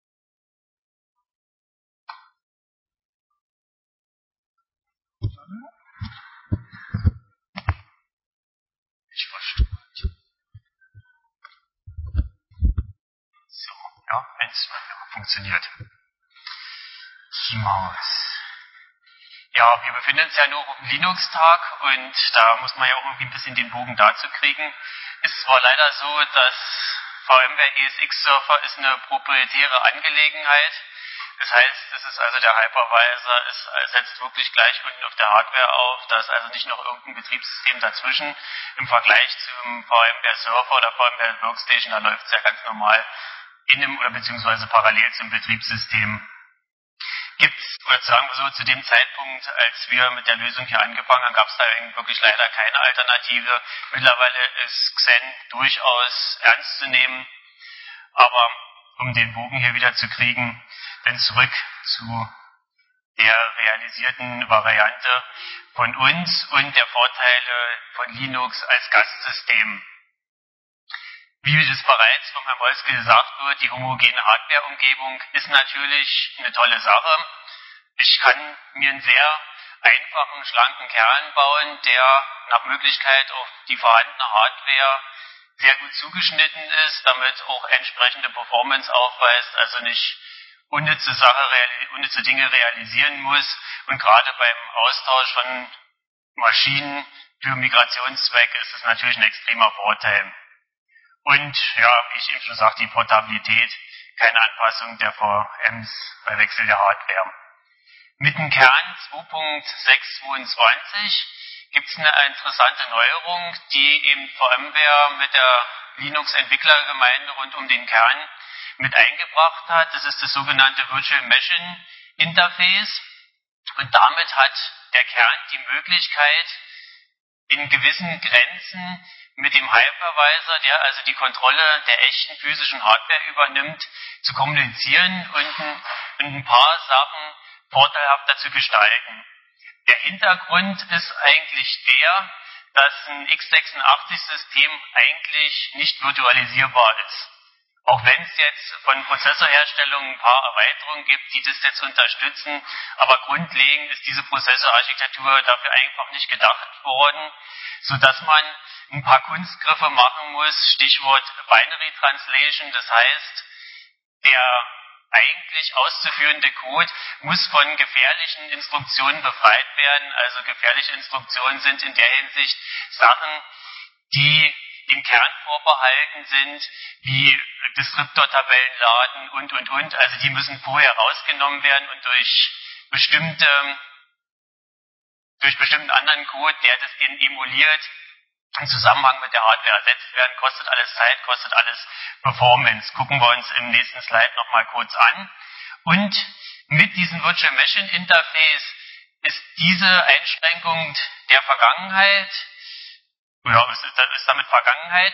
Ich verstehe. So, ja, eins, ja, funktioniert. Die Maus. Ja, wir befinden uns ja nur auf dem Linux-Tag und da muss man ja auch irgendwie ein bisschen den Bogen dazu kriegen. Es ist zwar leider so, dass VMware E S X-Server ist eine proprietäre Angelegenheit. Das heißt, es ist also der Hypervisor, es setzt wirklich gleich unten auf der Hardware auf. Da ist also nicht noch irgendein Betriebssystem dazwischen. Im Vergleich zum VMware Server oder VMware Workstation, da läuft es ja ganz normal in einem oder beziehungsweise parallel zum Betriebssystem. Gibt's, oder sagen wir so, zu dem Zeitpunkt, als wir mit der Lösung hier angefangen haben, gab es da wirklich leider keine Alternative. Mittlerweile ist Xen durchaus ernst zu nehmen, aber um den Bogen hier wieder zu kriegen, dann zurück zu der realisierten Variante von uns und der Vorteile von Linux als Gastsystem. Wie das bereits von Herrn Wolske gesagt wird, die homogene Hardware-Umgebung ist natürlich eine tolle Sache. Ich kann mir einen sehr einfachen, schlanken Kern bauen, der nach Möglichkeit auf die vorhandene Hardware sehr gut zugeschnitten ist, damit auch entsprechende Performance aufweist, also nicht unnütze, Sache, unnütze Dinge realisieren muss. Und gerade beim Austausch von Maschinen für Migrationszwecke ist es natürlich ein extremer Vorteil. Und ja, wie ich eben schon sagte, die Portabilität, keine Anpassung der V Ms bei Wechsel der Hardware. Mit dem Kern zwei Punkt sechs zweiundzwanzig gibt es eine interessante Neuerung, die eben VMware mit der Linux-Entwicklergemeinde rund um den Kern mit eingebracht hat. Das ist das sogenannte Virtual Machine Interface. Und damit hat der Kern die Möglichkeit, in gewissen Grenzen mit dem Hypervisor, der also die Kontrolle der echten physischen Hardware übernimmt, zu kommunizieren und ein, und ein paar Sachen vorteilhafter zu gestalten. Der Hintergrund ist eigentlich der, dass ein x sechsundachtzig-System eigentlich nicht virtualisierbar ist. Auch wenn es jetzt von Prozessorherstellungen ein paar Erweiterungen gibt, die das jetzt unterstützen, aber grundlegend ist diese Prozessorarchitektur dafür einfach nicht gedacht worden, sodass man ein paar Kunstgriffe machen muss, Stichwort Binary Translation, das heißt, der eigentlich auszuführende Code muss von gefährlichen Instruktionen befreit werden. Also gefährliche Instruktionen sind in der Hinsicht Sachen, die dem Kern vorbehalten sind, wie Deskriptortabellen laden und, und, und. Also die müssen vorher rausgenommen werden und durch bestimmte, durch bestimmten anderen Code, der das emuliert, im Zusammenhang mit der Hardware ersetzt werden. Kostet alles Zeit, kostet alles Performance. Gucken wir uns im nächsten Slide nochmal kurz an. Und mit diesem Virtual Machine Interface ist diese Einschränkung der Vergangenheit, ja, ist, ist damit Vergangenheit.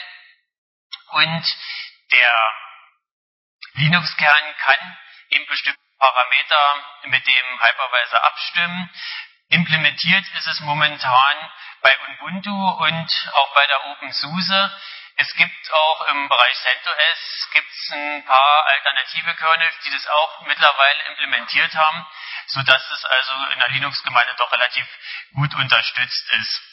Und der Linux-Kern kann eben bestimmte Parameter mit dem Hypervisor abstimmen. Implementiert ist es momentan bei Ubuntu und auch bei der OpenSUSE. Es gibt auch im Bereich CentOS gibt's ein paar alternative Kernels, die das auch mittlerweile implementiert haben, sodass es also in der Linux-Gemeinde doch relativ gut unterstützt ist.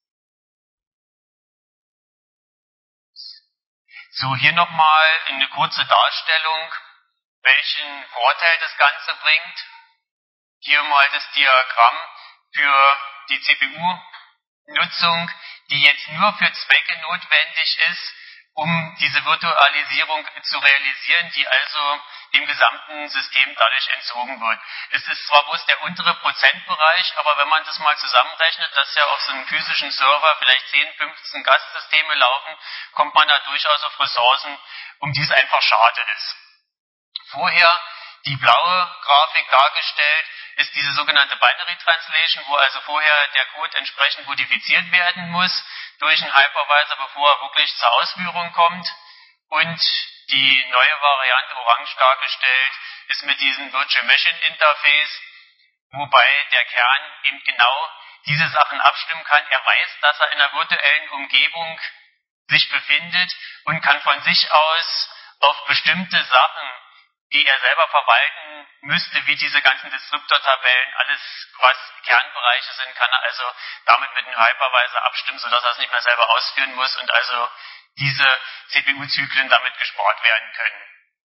So, hier nochmal eine kurze Darstellung, welchen Vorteil das Ganze bringt. hier mal das Diagramm für die C P U-Nutzung, die jetzt nur für Zwecke notwendig ist, um diese Virtualisierung zu realisieren, die also dem gesamten System dadurch entzogen wird. Es ist zwar bloß der untere Prozentbereich, aber wenn man das mal zusammenrechnet, dass ja auf so einem physischen Server vielleicht zehn, fünfzehn Gastsysteme laufen, kommt man da durchaus auf Ressourcen, um die es einfach schade ist. Vorher die blaue Grafik dargestellt ist diese sogenannte Binary Translation, wo also vorher der Code entsprechend modifiziert werden muss durch einen Hypervisor, bevor er wirklich zur Ausführung kommt. Und die neue Variante, orange dargestellt, ist mit diesem Virtual Machine Interface, wobei der Kern eben genau diese Sachen abstimmen kann. Er weiß, dass er in einer virtuellen Umgebung sich befindet und kann von sich aus auf bestimmte Sachen, die er selber verwalten müsste, wie diese ganzen Descriptor-Tabellen, alles, was Kernbereiche sind, kann er also damit mit einem Hypervisor abstimmen, sodass er es nicht mehr selber ausführen muss und also diese C P U-Zyklen damit gespart werden können.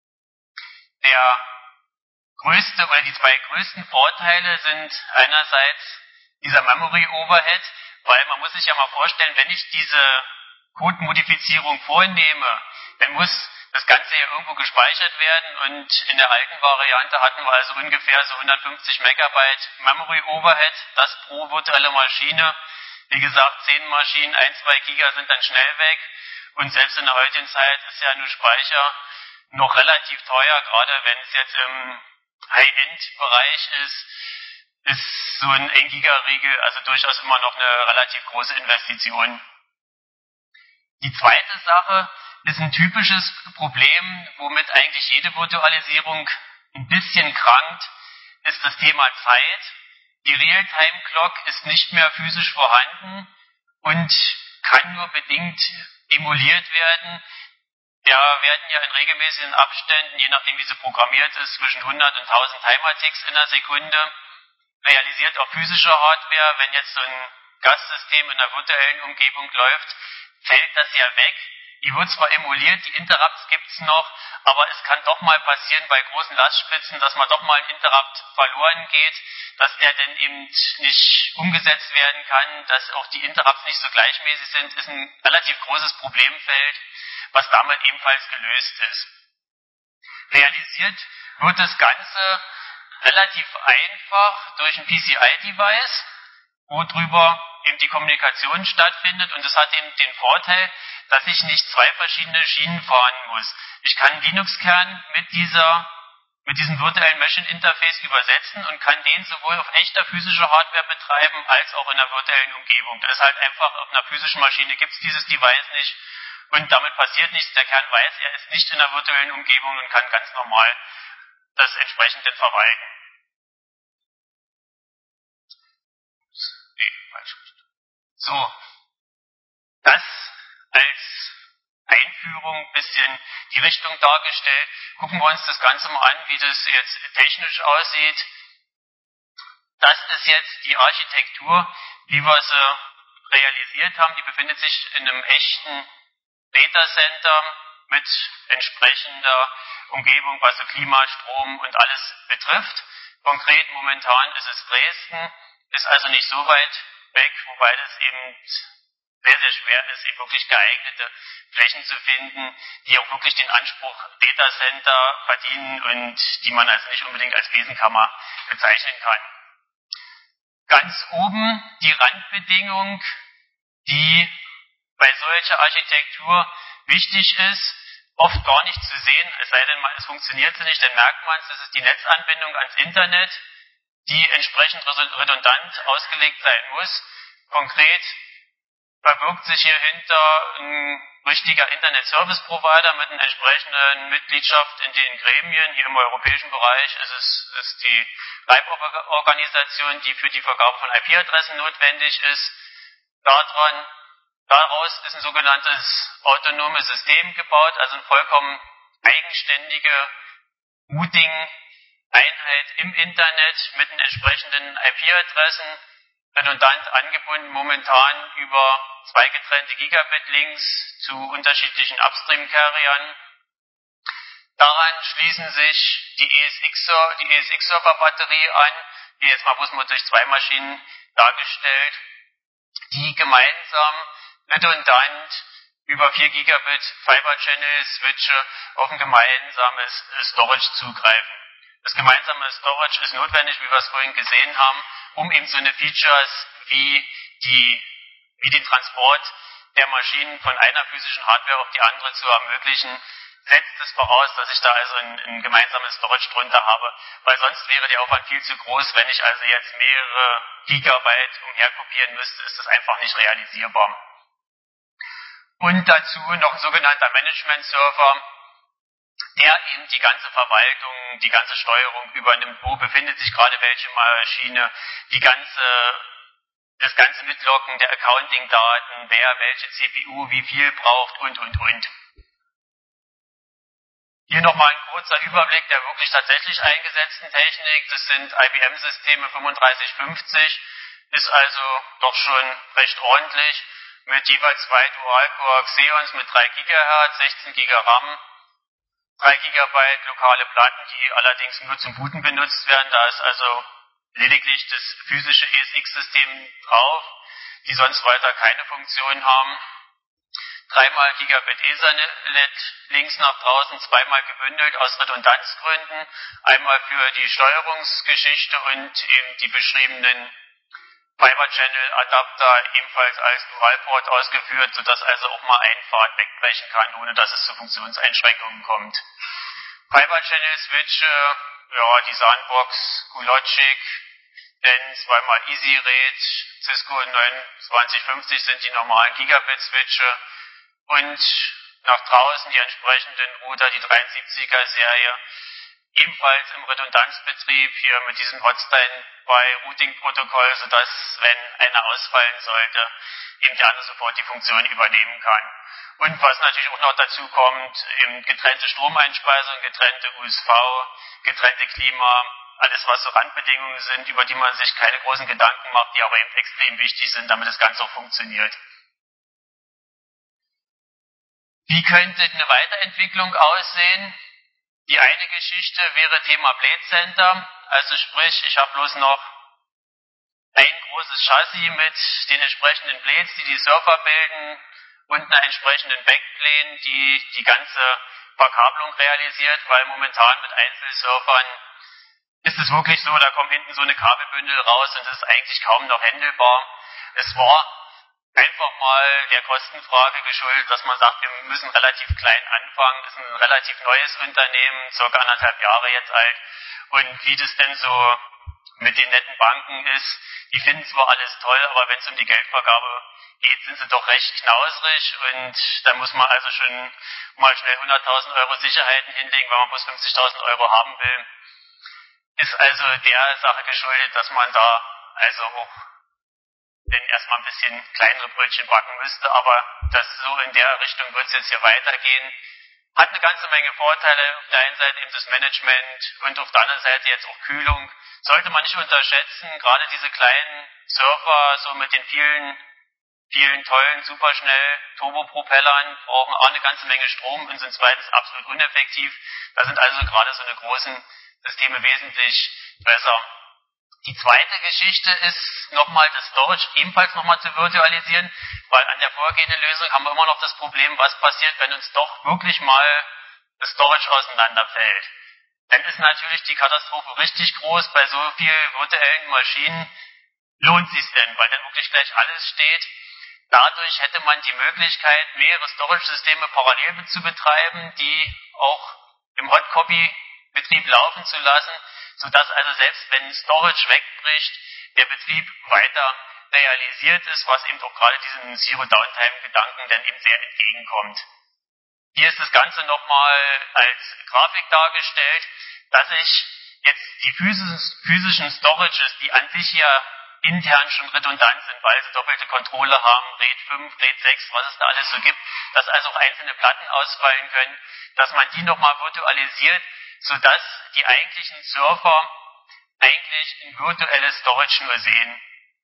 Der größte oder die zwei größten Vorteile sind einerseits dieser Memory Overhead, weil man muss sich ja mal vorstellen, wenn ich diese Code-Modifizierung vornehme, dann muss das Ganze ja irgendwo gespeichert werden und in der alten Variante hatten wir also ungefähr so hundertfünfzig Megabyte Memory Overhead, das pro virtuelle Maschine. Wie gesagt, zehn Maschinen, ein, zwei Giga sind dann schnell weg und selbst in der heutigen Zeit ist ja nur Speicher noch relativ teuer, gerade wenn es jetzt im High-End-Bereich ist, ist so ein ein Giga-Riegel also durchaus immer noch eine relativ große Investition. Die zweite Sache ist ein typisches Problem, womit eigentlich jede Virtualisierung ein bisschen krankt, ist das Thema Zeit. Die Realtime-Clock ist nicht mehr physisch vorhanden und kann nur bedingt emuliert werden. Da werden ja in regelmäßigen Abständen, je nachdem wie sie programmiert ist, zwischen hundert und tausend Timer-Ticks in der Sekunde realisiert auf physischer Hardware. Wenn jetzt so ein Gastsystem in der virtuellen Umgebung läuft, fällt das ja weg. Die wird zwar emuliert, die Interrupts gibt's noch, aber es kann doch mal passieren bei großen Lastspitzen, dass mal doch mal ein Interrupt verloren geht, dass der dann eben nicht umgesetzt werden kann, dass auch die Interrupts nicht so gleichmäßig sind, ist ein relativ großes Problemfeld, was damit ebenfalls gelöst ist. Realisiert wird das Ganze relativ einfach durch ein P C I-Device, worüber eben die Kommunikation stattfindet, und es hat eben den Vorteil, dass ich nicht zwei verschiedene Schienen fahren muss. Ich kann einen Linux-Kern mit dieser, mit diesem virtuellen Machine-Interface übersetzen und kann den sowohl auf echter physischer Hardware betreiben, als auch in einer virtuellen Umgebung. Das ist halt einfach, auf einer physischen Maschine gibt es dieses Device nicht und damit passiert nichts. Der Kern weiß, er ist nicht in einer virtuellen Umgebung und kann ganz normal das entsprechend verwalten. Nee, falsch. So, das als Einführung ein bisschen die Richtung dargestellt. Gucken wir uns das Ganze mal an, wie das jetzt technisch aussieht. Das ist jetzt die Architektur, wie wir sie realisiert haben. Die befindet sich in einem echten Datacenter mit entsprechender Umgebung, was so Klima, Strom und alles betrifft. Konkret momentan ist es Dresden, ist also nicht so weit weg, wobei das eben sehr, sehr schwer ist, eben wirklich geeignete Flächen zu finden, die auch wirklich den Anspruch Datacenter verdienen und die man also nicht unbedingt als Besenkammer bezeichnen kann. Ganz oben die Randbedingung, die bei solcher Architektur wichtig ist, oft gar nicht zu sehen, es sei denn, es funktioniert sie nicht, dann merkt man es, das ist die Netzanbindung ans Internet, die entsprechend redundant ausgelegt sein muss. Konkret verbirgt sich hier hinter ein richtiger Internet-Service-Provider mit einer entsprechenden Mitgliedschaft in den Gremien. Hier im europäischen Bereich ist es ist die R I P-Organisation, die für die Vergabe von I P-Adressen notwendig ist. Daran, daraus ist ein sogenanntes autonomes System gebaut, also eine vollkommen eigenständige Routing-Einheit im Internet mit den entsprechenden I P-Adressen, redundant angebunden, momentan über zwei getrennte Gigabit-Links zu unterschiedlichen Upstream-Carriern. Daran schließen sich die E S X-Server-Batterie an, hier jetzt mal bloß mal durch zwei Maschinen dargestellt, die gemeinsam redundant über vier Gigabit Fiber Channel Switche auf ein gemeinsames Storage zugreifen. Das gemeinsame Storage ist notwendig, wie wir es vorhin gesehen haben, um eben so eine Features wie die, wie den Transport der Maschinen von einer physischen Hardware auf die andere zu ermöglichen, setzt es voraus, dass ich da also ein, ein gemeinsames Storage drunter habe, weil sonst wäre der Aufwand viel zu groß. Wenn ich also jetzt mehrere Gigabyte umherkopieren müsste, ist das einfach nicht realisierbar. Und dazu noch ein sogenannter Management-Server, der eben die ganze Verwaltung, die ganze Steuerung übernimmt. Wo befindet sich gerade welche Maschine, die ganze, das ganze Mitloggen der Accounting-Daten, wer welche C P U wie viel braucht und, und, und. Hier nochmal ein kurzer Überblick der wirklich tatsächlich eingesetzten Technik. Das sind I B M-Systeme fünfunddreißig fünfzig, ist also doch schon recht ordentlich, mit jeweils zwei Dual-Core Xeons mit drei Gigahertz, sechzehn Gigabyte RAM, drei Gigabyte lokale Platten, die allerdings nur zum Booten benutzt werden. Da ist also lediglich das physische E S X-System drauf, die sonst weiter keine Funktion haben. Dreimal Gigabit Ethernet links nach draußen, zweimal gebündelt aus Redundanzgründen, einmal für die Steuerungsgeschichte und eben die beschriebenen Fiber Channel Adapter ebenfalls als Dualport ausgeführt, sodass also auch mal ein Pfad wegbrechen kann, ohne dass es zu Funktionseinschränkungen kommt. Fiber Channel Switche, ja, die Sandbox, QLogic, denn zweimal EasyRate, Cisco neunundzwanzig fünfzig sind die normalen Gigabit Switche und nach draußen die entsprechenden Router, die dreiundsiebziger Serie, ebenfalls im Redundanzbetrieb hier mit diesem Hot-Standby-Routing-Protokoll, sodass, wenn einer ausfallen sollte, eben der andere sofort die Funktion übernehmen kann. Und was natürlich auch noch dazu kommt, eben getrennte Stromeinspeisung, getrennte U S V, getrennte Klima, alles was so Randbedingungen sind, über die man sich keine großen Gedanken macht, die aber eben extrem wichtig sind, damit das Ganze auch funktioniert. Wie könnte eine Weiterentwicklung aussehen? Die eine Geschichte wäre Thema Blade Center, also sprich, ich habe bloß noch ein großes Chassis mit den entsprechenden Blades, die die Surfer bilden und einer entsprechenden Backplane, die die ganze Verkabelung realisiert, weil momentan mit Einzelsurfern ist es wirklich so, da kommen hinten so eine Kabelbündel raus und das ist eigentlich kaum noch handelbar. Es war einfach mal der Kostenfrage geschuldet, dass man sagt, wir müssen relativ klein anfangen. Das ist ein relativ neues Unternehmen, circa anderthalb Jahre jetzt alt. Und wie das denn so mit den netten Banken ist, die finden zwar alles toll, aber wenn es um die Geldvergabe geht, sind sie doch recht knausrig. Und da muss man also schon mal schnell hunderttausend Euro Sicherheiten hinlegen, wenn man bloß fünfzigtausend Euro haben will. Ist also der Sache geschuldet, dass man da also auch denn erstmal ein bisschen kleinere Brötchen backen müsste, aber das so in der Richtung wird es jetzt hier weitergehen. Hat eine ganze Menge Vorteile, auf der einen Seite eben das Management und auf der anderen Seite jetzt auch Kühlung. Sollte man nicht unterschätzen, gerade diese kleinen Surfer, so mit den vielen, vielen tollen, superschnell Turbopropellern, brauchen auch eine ganze Menge Strom und sind zweitens absolut uneffektiv. Da sind also gerade so eine großen Systeme wesentlich besser. Die zweite Geschichte ist nochmal das Storage ebenfalls nochmal zu virtualisieren, weil an der vorgehenden Lösung haben wir immer noch das Problem, was passiert, wenn uns doch wirklich mal das Storage auseinanderfällt. Dann ist natürlich die Katastrophe richtig groß. Bei so vielen virtuellen Maschinen lohnt sich denn, weil dann wirklich gleich alles steht. Dadurch hätte man die Möglichkeit, mehrere Storage-Systeme parallel zu betreiben, die auch im Hot-Copy-Betrieb laufen zu lassen, sodass also selbst wenn Storage wegbricht, der Betrieb weiter realisiert ist, was eben auch gerade diesen Zero-Downtime-Gedanken dann eben sehr entgegenkommt. Hier ist das Ganze nochmal als Grafik dargestellt, dass ich jetzt die physischen Storages, die an sich ja intern schon redundant sind, weil sie doppelte Controller haben, RAID fünf, RAID sechs, was es da alles so gibt, dass also auch einzelne Platten ausfallen können, dass man die nochmal virtualisiert, sodass die eigentlichen Surfer eigentlich ein virtuelles Storage nur sehen.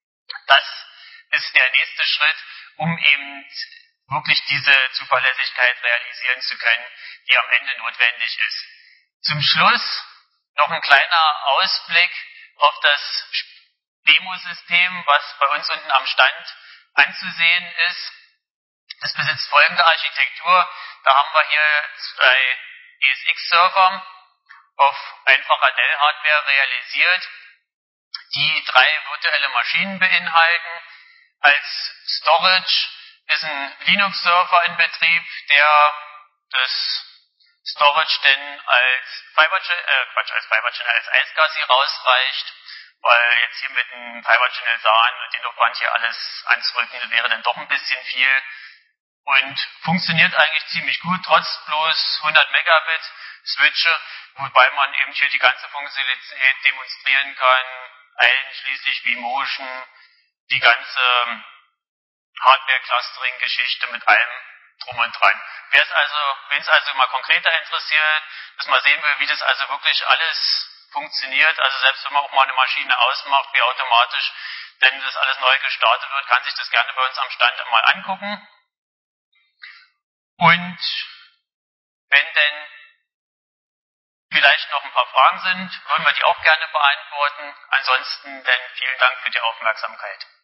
Das ist der nächste Schritt, um eben wirklich diese Zuverlässigkeit realisieren zu können, die am Ende notwendig ist. Zum Schluss noch ein kleiner Ausblick, auf das Demosystem, was bei uns unten am Stand anzusehen ist. Das besitzt folgende Architektur. Da haben wir hier zwei E S X-Server auf einfacher Dell-Hardware realisiert, die drei virtuelle Maschinen beinhalten. Als Storage ist ein Linux-Server in Betrieb, der das Storage denn als Fiber, äh, Quatsch, als Fiber Channel, als iSCSI rausreicht, weil jetzt hier mit dem Fiber Channel S A N und den Aufwand hier alles anzurücken, wäre dann doch ein bisschen viel. Und funktioniert eigentlich ziemlich gut, trotz bloß hundert Megabit Switche, wobei man eben hier die ganze Funktionalität demonstrieren kann, einschließlich vMotion, die ganze Hardware-Clustering-Geschichte mit allem drum und dran. Wer es also, wen es also mal konkreter interessiert, dass man sehen will, wie das also wirklich alles funktioniert, also selbst wenn man auch mal eine Maschine ausmacht, wie automatisch denn das alles neu gestartet wird, kann sich das gerne bei uns am Stand einmal angucken. Und wenn denn vielleicht noch ein paar Fragen sind, würden wir die auch gerne beantworten. Ansonsten dann vielen Dank für die Aufmerksamkeit.